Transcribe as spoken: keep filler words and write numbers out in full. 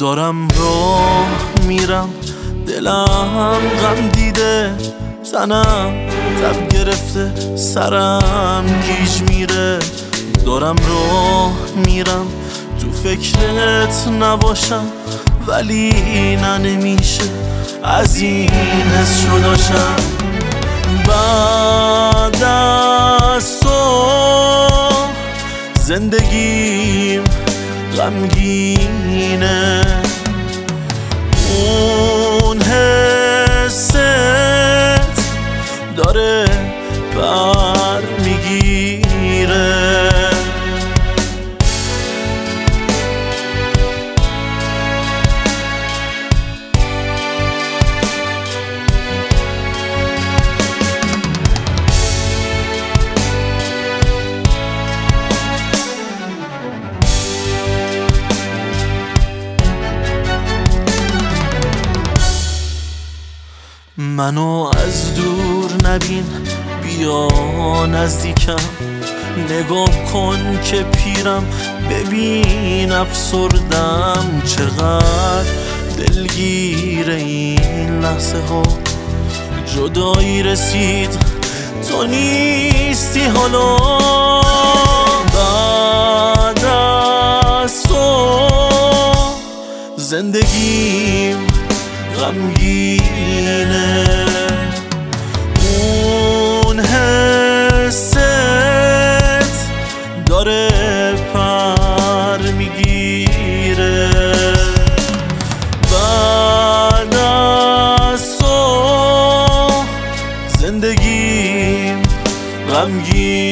دارم راه میرم، دلم غم دیده، تنم تب گرفته، سرم گیج میره. دارم راه میرم تو فکرت نباشم، ولی نه نمیشه از این حس شداشم. بعد از تو زندگیم غمگینه، اون حست داره بر میگیره. منو از دور نبین، بیا نزدیکم، نگاه کن که پیرم، ببین افسردم چقدر دلگیر این لحظه ها. جدایی رسید تو نیستی حالا، بعد از تو زندگیم غمگینه، اون حست داره پر میگیره. بعد از تو زندگیم غمگینه.